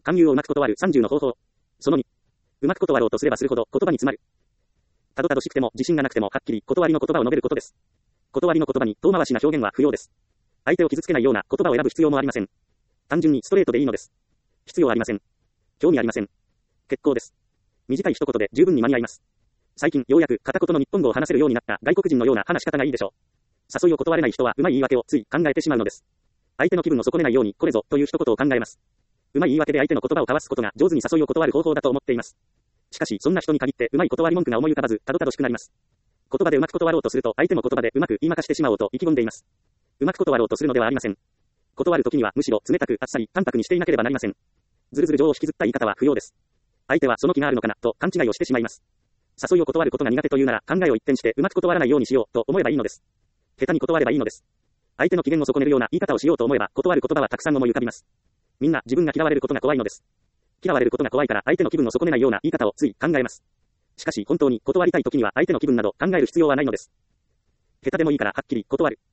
勧誘をうまく断る30の方法。その2。うまく断ろうとすればするほど言葉に詰まる。たどたどしくても自信がなくてもはっきり断りの言葉を述べることです。断りの言葉に遠回しな表現は不要です。相手を傷つけないような言葉を選ぶ必要もありません。単純にストレートでいいのです。必要ありません。興味ありません。結構です。短い一言で十分に間に合います。最近ようやく片言の日本語を話せるようになった外国人のような話し方がいいでしょう。誘いを断れない人はうまい言い訳をつい考えてしまうのです。相手の気分を損ねないようにこれぞという一言を考えます。うまい言い訳で相手の言葉を交わすことが上手に誘いを断る方法だと思っています。しかしそんな人に限ってうまい断り文句が思い浮かばずたどたどしくなります。言葉でうまく断ろうとすると相手も言葉でうまく言いまかしてしまおうと意気込んでいます。うまく断ろうとするのではありません。断るときにはむしろ冷たくあっさり淡白にしていなければなりません。ずるずる情を引きずった言い方は不要です。相手はその気があるのかなと勘違いをしてしまいます。誘いを断ることが苦手というなら考えを一転してうまく断らないようにしようと思えばいいのです。下手に断ればいいのです。相手の機嫌を損ねるような言い方をしようと思えば断る言葉はたくさん思い浮かびます。みんな自分が嫌われることが怖いのです。嫌われることが怖いから相手の気分を損ねないような言い方をつい考えます。しかし本当に断りたいときには相手の気分など考える必要はないのです。下手でもいいからはっきり断る。